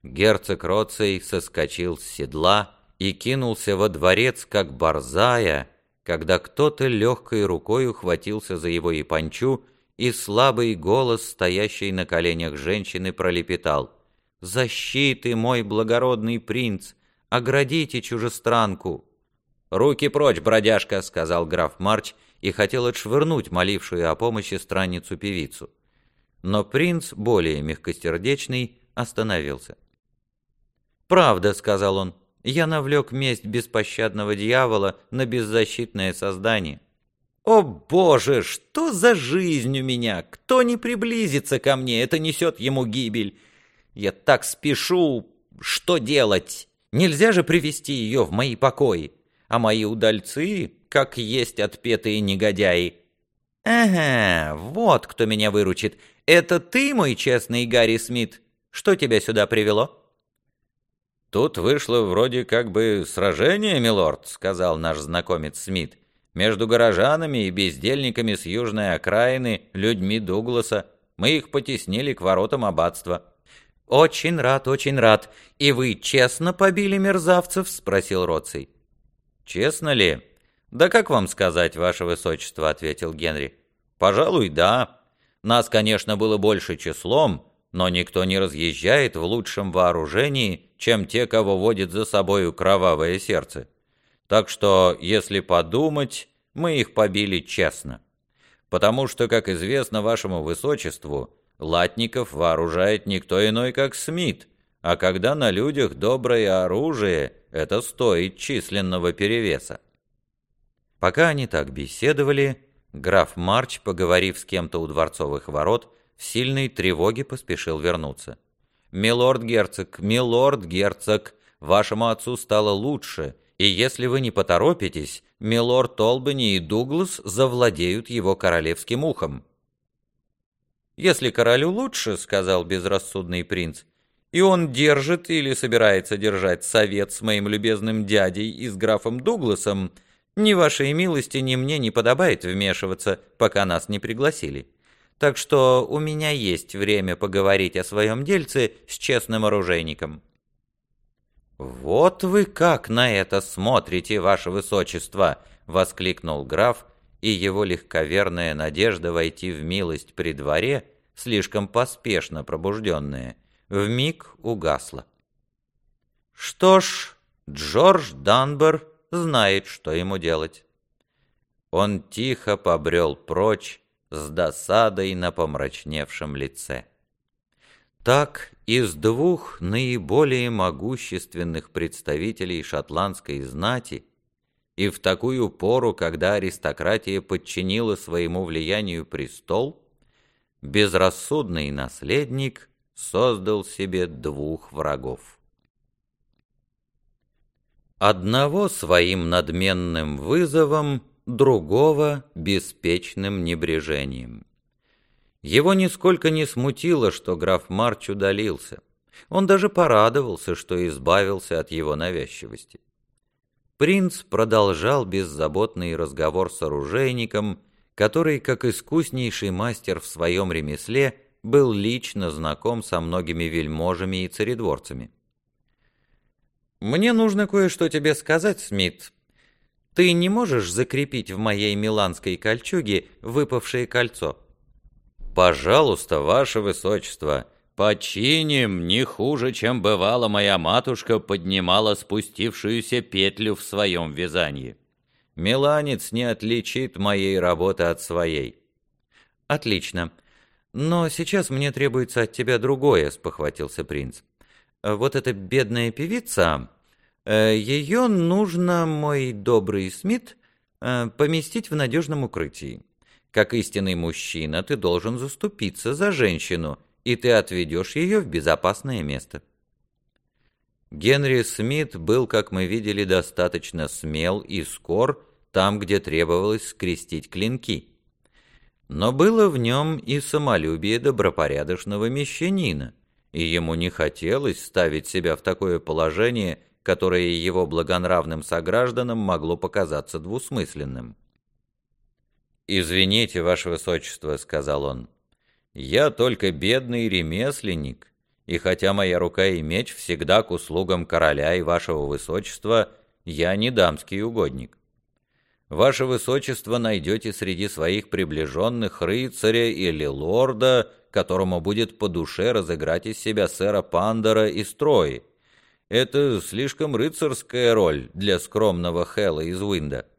Герцог Роций соскочил с седла и кинулся во дворец, как борзая, когда кто-то легкой рукой ухватился за его япончу, и слабый голос, стоящий на коленях женщины, пролепетал: «Защиты, мой благородный принц! Оградите чужестранку!» «Руки прочь, бродяжка!» — сказал граф Марч и хотел отшвырнуть молившую о помощи странницу-певицу. Но принц, более мягкосердечный, остановился. «Правда», — сказал он, — «я навлек месть беспощадного дьявола на беззащитное создание». «О, Боже, что за жизнь у меня! Кто не приблизится ко мне, это несет ему гибель. Я так спешу, что делать? Нельзя же привести ее в мои покои, а мои удальцы, как есть отпетые негодяи». «Ага, вот кто меня выручит. Это ты, мой честный Гарри Смит? Что тебя сюда привело?» «Тут вышло вроде как бы сражение, милорд», — сказал наш знакомец Смит, «между горожанами и бездельниками с южной окраины, людьми Дугласа. Мы их потеснили к воротам аббатства». «Очень рад, очень рад. И вы честно побили мерзавцев?» — спросил Роций. «Честно ли? Да как вам сказать, ваше высочество», — ответил Генри. «Пожалуй, да. Нас, конечно, было больше числом, но никто не разъезжает в лучшем вооружении, чем те, кого водит за собою кровавое сердце. Так что, если подумать, мы их побили честно. Потому что, как известно вашему высочеству, латников вооружает никто иной, как Смит, а когда на людях доброе оружие, это стоит численного перевеса». Пока они так беседовали, граф Марч, поговорив с кем-то у дворцовых ворот, в сильной тревоге поспешил вернуться. Милорд герцог, вашему отцу стало лучше, и если вы не поторопитесь, милорд Олбани и Дуглас завладеют его королевским ухом». «Если королю лучше, — сказал безрассудный принц, — и он держит или собирается держать совет с моим любезным дядей и с графом Дугласом, ни вашей милости, ни мне не подобает вмешиваться, пока нас не пригласили. Так что у меня есть время поговорить о своем дельце с честным оружейником». «Вот вы как на это смотрите, ваше высочество!» — воскликнул граф, и его легковерная надежда войти в милость при дворе, слишком поспешно пробужденная, вмиг угасла. Что ж, Джордж Данбер знает, что ему делать. Он тихо побрел прочь с досадой на помрачневшем лице. Так из двух наиболее могущественных представителей шотландской знати и в такую пору, когда аристократия подчинила своему влиянию престол, безрассудный наследник создал себе двух врагов. Одного своим надменным вызовом, другого беспечным небрежением. Его нисколько не смутило, что граф Марч удалился. Он даже порадовался, что избавился от его навязчивости. Принц продолжал беззаботный разговор с оружейником, который, как искуснейший мастер в своем ремесле, был лично знаком со многими вельможами и царедворцами. «Мне нужно кое-что тебе сказать, Смит. Ты не можешь закрепить в моей миланской кольчуге выпавшее кольцо?» «Пожалуйста, ваше высочество, починим не хуже, чем бывало моя матушка поднимала спустившуюся петлю в своем вязании. Миланец не отличит моей работы от своей». «Отлично. Но сейчас мне требуется от тебя другое», — спохватился принц. «Вот эта бедная певица, ее нужно, мой добрый Смит, поместить в надежном укрытии. Как истинный мужчина ты должен заступиться за женщину, и ты отведешь ее в безопасное место». Генри Смит был, как мы видели, достаточно смел и скор там, где требовалось скрестить клинки. Но было в нем и самолюбие добропорядочного мещанина, и ему не хотелось ставить себя в такое положение, которое его благонравным согражданам могло показаться двусмысленным. «Извините, ваше высочество», — сказал он, — «я только бедный ремесленник, и хотя моя рука и меч всегда к услугам короля и вашего высочества, я не дамский угодник. Ваше высочество найдете среди своих приближенных рыцаря или лорда, которому будет по душе разыграть из себя сэра Пандора из Трои. Это слишком рыцарская роль для скромного Хэла из Уинда.